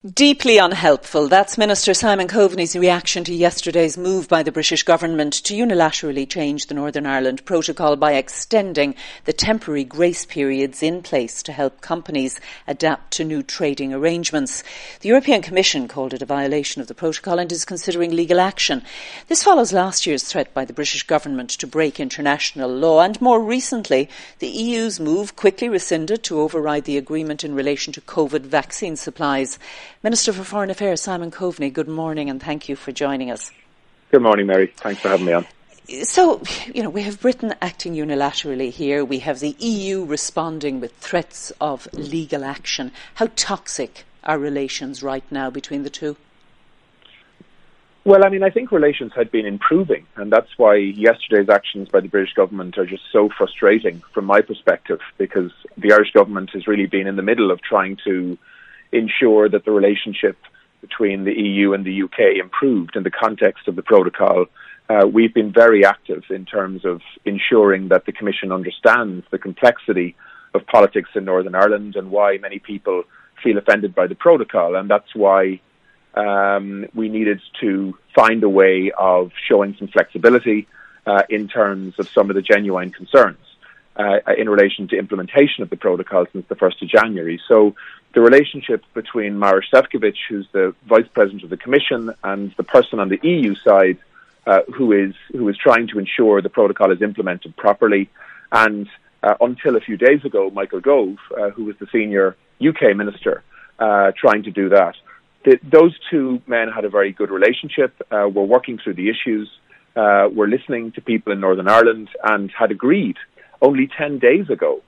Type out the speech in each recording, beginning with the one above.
Deeply unhelpful. That's Minister Simon Coveney's reaction to yesterday's move by the British government to unilaterally change the Northern Ireland Protocol by extending the temporary grace periods in place to help companies adapt to new trading arrangements. The European Commission called it a violation of the protocol and is considering legal action. This follows last year's threat by the British government to break international law, and more recently, the EU's move quickly rescinded to override the agreement in relation to COVID vaccine supplies. Minister for Foreign Affairs Simon Coveney, good morning and thank you for joining us. Good morning, Mary. Thanks for having me on. So, we have Britain acting unilaterally here. We have the EU responding with threats of legal action. How toxic are relations right now between the two? Well, I think relations had been improving, and that's why yesterday's actions by the British government are just so frustrating from my perspective, because the Irish government has really been in the middle of trying to ensure that the relationship between the EU and the UK improved in the context of the protocol. We've been very active in terms of ensuring that the Commission understands the complexity of politics in Northern Ireland and why many people feel offended by the protocol, and that's why we needed to find a way of showing some flexibility in terms of some of the genuine concerns in relation to implementation of the protocol since the 1st of January. So the relationship between Maroš Šefčovič, who's the Vice President of the Commission, and the person on the EU side who is trying to ensure the protocol is implemented properly, and until a few days ago, Michael Gove, who was the senior UK minister, trying to do that. Those two men had a very good relationship, were working through the issues, were listening to people in Northern Ireland, and had agreed only 10 days ago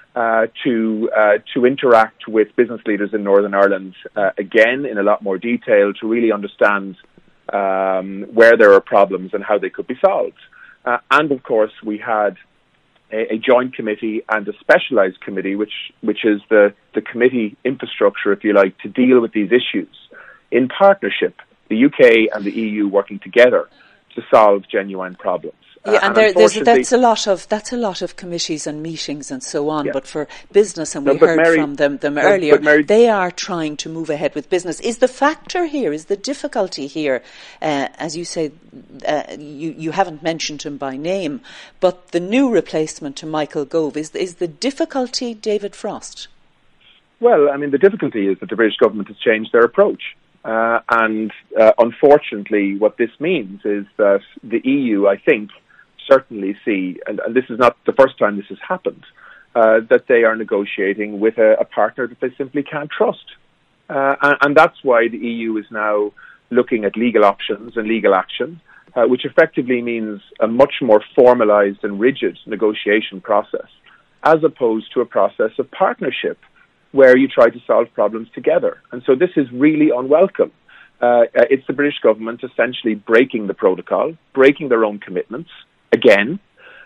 to interact with business leaders in Northern Ireland again in a lot more detail to really understand where there are problems and how they could be solved. And of course, we had a joint committee and a specialised committee, which is the committee infrastructure, if you like, to deal with these issues in partnership, the UK and the EU working together to solve genuine problems. Yeah, and that's a lot of committees and meetings and so on. Yeah. But for business, and we heard from them earlier, they are trying to move ahead with business. Is the factor here? Is the difficulty here? As you say, you haven't mentioned him by name, but the new replacement to Michael Gove, is the difficulty David Frost? Well, the difficulty is that the British government has changed their approach. And unfortunately, what this means is that the EU, I think, certainly see, and this is not the first time this has happened, that they are negotiating with a partner that they simply can't trust. And that's why the EU is now looking at legal options and legal action, which effectively means a much more formalised and rigid negotiation process, as opposed to a process of partnership, where you try to solve problems together. And so this is really unwelcome. It's the British government essentially breaking the protocol, breaking their own commitments again,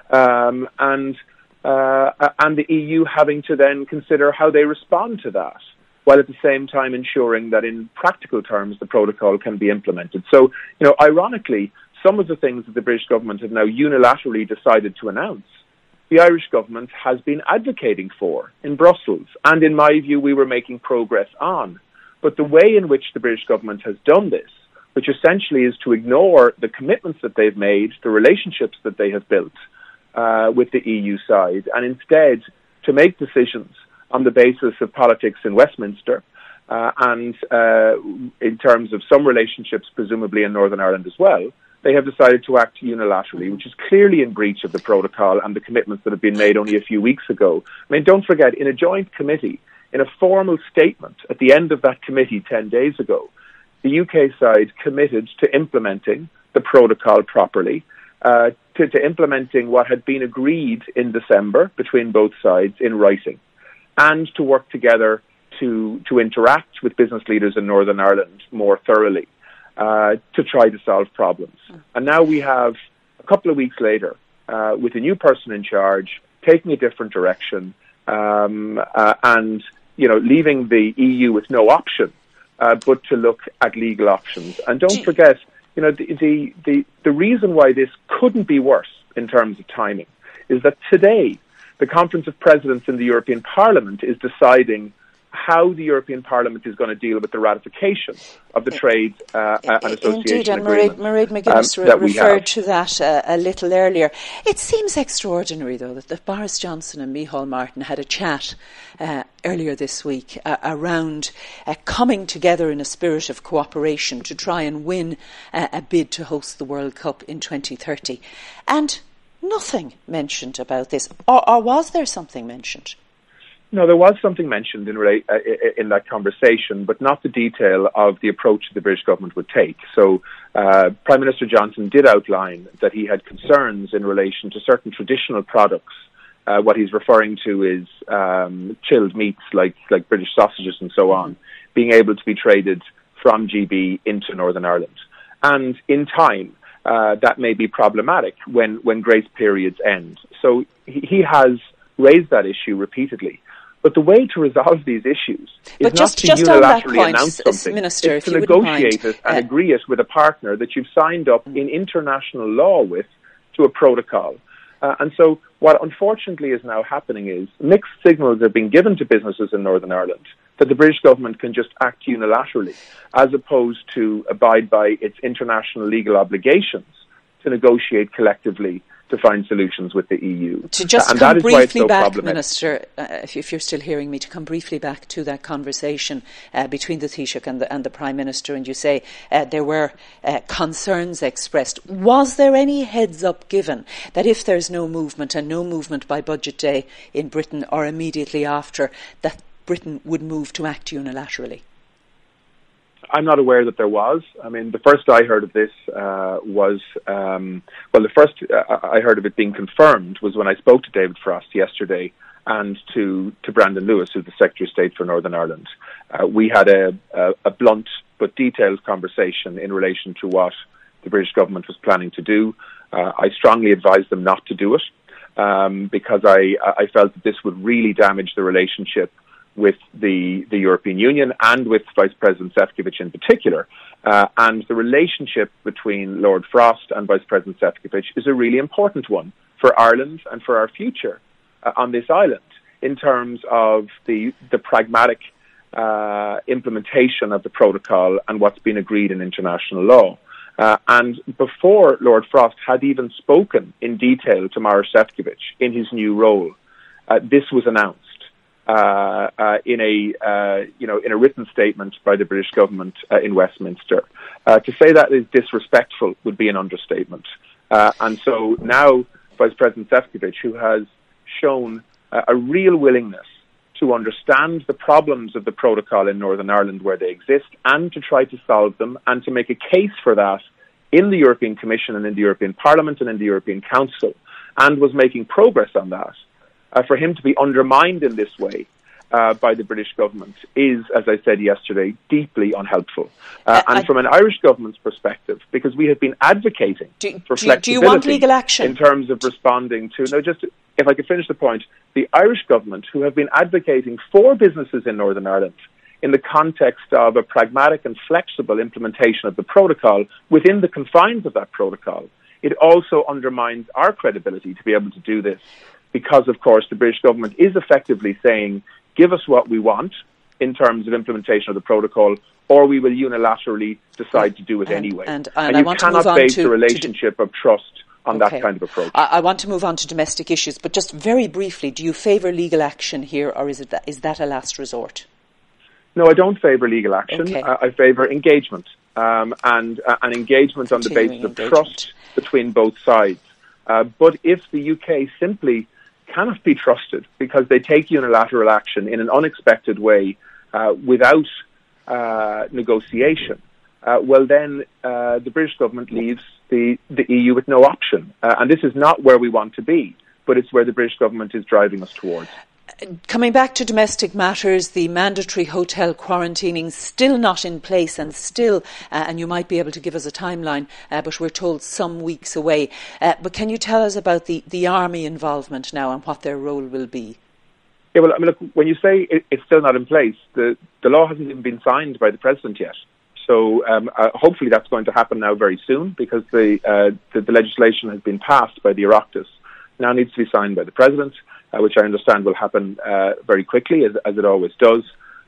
and the EU having to then consider how they respond to that, while at the same time ensuring that in practical terms the protocol can be implemented. So, ironically, some of the things that the British government have now unilaterally decided to announce, the Irish government has been advocating for in Brussels, and in my view we were making progress on. But the way in which the British government has done this, which essentially is to ignore the commitments that they've made, the relationships that they have built with the EU side, and instead to make decisions on the basis of politics in Westminster and in terms of some relationships presumably in Northern Ireland as well, they have decided to act unilaterally, which is clearly in breach of the protocol and the commitments that have been made only a few weeks ago. Don't forget, in a joint committee, in a formal statement at the end of that committee 10 days ago, the UK side committed to implementing the protocol properly, to implementing what had been agreed in December between both sides in writing, and to work together to interact with business leaders in Northern Ireland more thoroughly, to try to solve problems. And now we have, a couple of weeks later, with a new person in charge, taking a different direction, and leaving the EU with no option but to look at legal options. And don't forget, the reason why this couldn't be worse in terms of timing is that today the Conference of Presidents in the European Parliament is deciding how the European Parliament is going to deal with the ratification of the trade and association agreement. Mairead McGuinness referred to that a little earlier. It seems extraordinary, though, that Boris Johnson and Micheál Martin had a chat earlier this week around coming together in a spirit of cooperation to try and win a bid to host the World Cup in 2030. And nothing mentioned about this. Or was there something mentioned? No, there was something mentioned in that conversation, but not the detail of the approach the British government would take. So Prime Minister Johnson did outline that he had concerns in relation to certain traditional products. What he's referring to is chilled meats like British sausages and so on, being able to be traded from GB into Northern Ireland. And in time, that may be problematic when grace periods end. So he has raised that issue repeatedly. But the way to resolve these issues is not to unilaterally announce something. Minister, it's to negotiate it and agree it with a partner that you've signed up in international law with to a protocol. And so what unfortunately is now happening is mixed signals are being given to businesses in Northern Ireland that the British government can just act unilaterally as opposed to abide by its international legal obligations to negotiate collectively to find solutions with the EU. To just come briefly back, Minister, if you're still hearing me, to come briefly back to that conversation between the Taoiseach and the Prime Minister, and you say there were concerns expressed. Was there any heads up given that if there's no movement and no movement by budget day in Britain or immediately after, that Britain would move to act unilaterally? I'm not aware that there was. I mean, the first I heard of this was the first I heard of it being confirmed was when I spoke to David Frost yesterday and to Brandon Lewis, who's the Secretary of State for Northern Ireland. We had a blunt but detailed conversation in relation to what the British government was planning to do. I strongly advised them not to do it because I felt that this would really damage the relationship with the European Union and with Vice President Šefčovič in particular. And the relationship between Lord Frost and Vice President Šefčovič is a really important one for Ireland and for our future on this island in terms of the pragmatic implementation of the protocol and what's been agreed in international law. And before Lord Frost had even spoken in detail to Maroš Šefčovič in his new role, this was announced. In a written statement by the British government in Westminster. To say that is disrespectful would be an understatement. And so now Vice President Šefčovič, who has shown a real willingness to understand the problems of the protocol in Northern Ireland where they exist and to try to solve them and to make a case for that in the European Commission and in the European Parliament and in the European Council, and was making progress on that. For him to be undermined in this way by the British government is, as I said yesterday, deeply unhelpful. And from an Irish government's perspective, because we have been advocating for flexibility do you want legal action? In terms of responding to... No, just if I could finish the point, the Irish government, who have been advocating for businesses in Northern Ireland in the context of a pragmatic and flexible implementation of the protocol within the confines of that protocol, it also undermines our credibility to be able to do this. Because, of course, the British government is effectively saying, give us what we want in terms of implementation of the protocol, or we will unilaterally decide to do it anyway. And you cannot base the relationship of trust on that kind of approach. I want to move on to domestic issues, but just very briefly, do you favour legal action here, or is that a last resort? No, I don't favour legal action. Okay. I favour engagement, and an engagement on the basis of trust between both sides. But if the UK simply cannot be trusted because they take unilateral action in an unexpected way without negotiation, well then the British government leaves the EU with no option. And this is not where we want to be, but it's where the British government is driving us towards. Coming back to domestic matters, the mandatory hotel quarantining still not in place and still, and you might be able to give us a timeline, but we're told some weeks away. But can you tell us about the Army involvement now and what their role will be? Yeah, well, I mean, look, when you say it's still not in place, the law hasn't even been signed by the President yet. So hopefully that's going to happen now very soon because the legislation has been passed by the Oireachtas. Now needs to be signed by the President. Which I understand will happen very quickly, as it always does.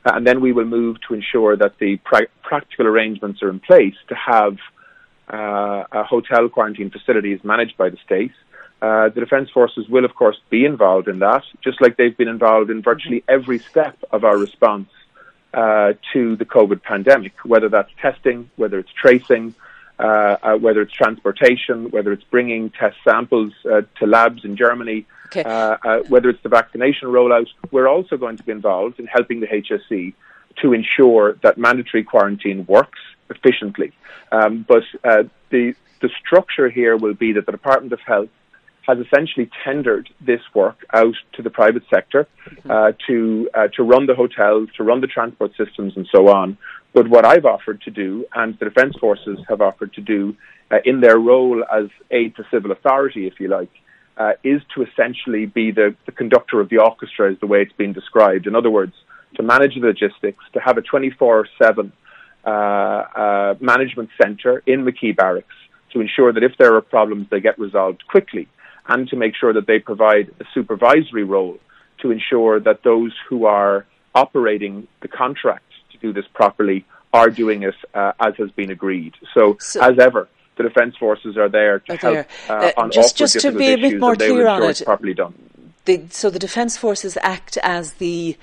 and then we will move to ensure that the practical arrangements are in place to have hotel quarantine facilities managed by the state. The Defence Forces will, of course, be involved in that, just like they've been involved in virtually every step of our response to the COVID pandemic, whether that's testing, whether it's tracing, whether it's transportation, whether it's bringing test samples to labs in Germany, whether it's the vaccination rollout. We're also going to be involved in helping the HSE to ensure that mandatory quarantine works efficiently. But the structure here will be that the Department of Health has essentially tendered this work out to the private sector to run the hotels, to run the transport systems and so on. But what I've offered to do, and the Defence Forces have offered to do in their role as aid to civil authority, if you like, is to essentially be the conductor of the orchestra, is the way it's been described. In other words, to manage the logistics, to have a 24/7 management centre in McKee Barracks to ensure that if there are problems, they get resolved quickly, and to make sure that they provide a supervisory role to ensure that those who are operating the contract to do this properly are doing it as has been agreed. So as ever, the Defence Forces are there to help on just awkward, to be a bit more clear on it, properly done. So the Defence Forces act as the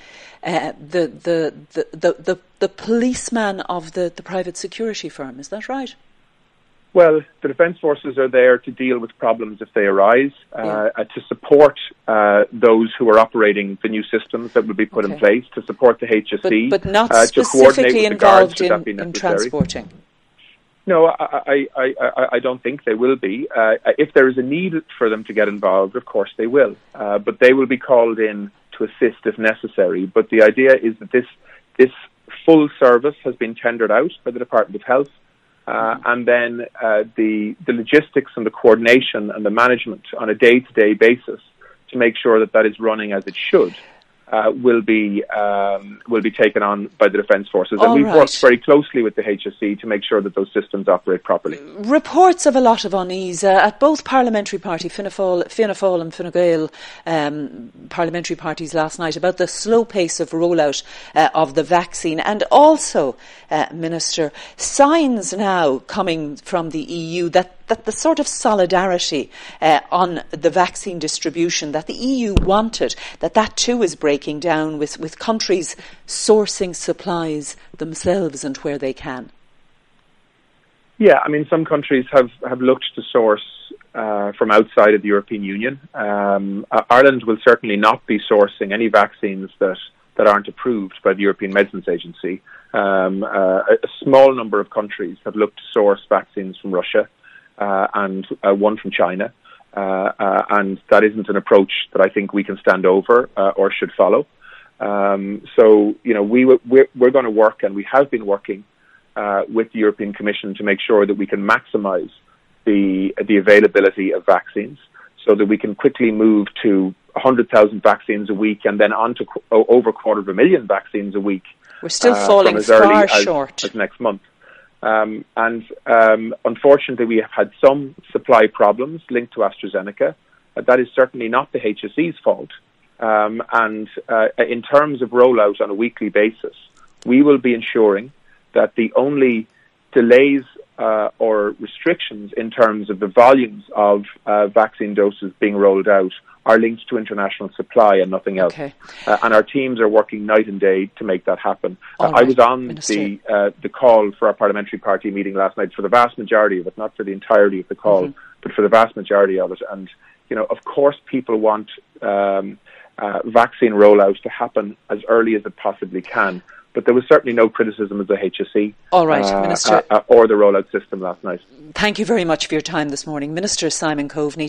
policeman of the private security firm. Is that right? Well, the Defence Forces are there to deal with problems if they arise, to support those who are operating the new systems that will be put in place, to support the HSE, but not to specifically coordinate with the guards in transporting. No, I don't think they will be. If there is a need for them to get involved, of course they will. But they will be called in to assist if necessary. But the idea is that this full service has been tendered out by the Department of Health. And then the logistics and the coordination and the management on a day-to-day basis to make sure that is running as it should will be taken on by the Defence Forces. And we've worked very closely with the HSE to make sure that those systems operate properly. Reports of a lot of unease at both parliamentary parties, Fianna Fáil and Fine Gael parliamentary parties last night about the slow pace of rollout of the vaccine, and also, Minister, signs now coming from the EU that the sort of solidarity on the vaccine distribution that the EU wanted, that too is breaking down with countries sourcing supplies themselves and where they can. Yeah, I mean, some countries have looked to source from outside of the European Union. Ireland will certainly not be sourcing any vaccines that aren't approved by the European Medicines Agency. A small number of countries have looked to source vaccines from Russia, and one from China, and that isn't an approach that I think we can stand over or should follow. So, you know, we're going to work, and we have been working with the European Commission to make sure that we can maximise the availability of vaccines, so that we can quickly move to 100,000 vaccines a week, and then on to over 250,000 vaccines a week. We're still falling far short as next month. Unfortunately, we have had some supply problems linked to AstraZeneca. That is certainly not the HSE's fault. In terms of rollout on a weekly basis, we will be ensuring that the only delays or restrictions in terms of the volumes of vaccine doses being rolled out are linked to international supply and nothing else. Okay. And our teams are working night and day to make that happen. Right, I was on Minister. the call for our parliamentary party meeting last night for the vast majority of it, not for the entirety of the call, but for the vast majority of it. And, you know, of course people want vaccine rollouts to happen as early as it possibly can. But there was certainly no criticism of the HSE All right, Minister. or the rollout system last night. Thank you very much for your time this morning. Minister Simon Coveney.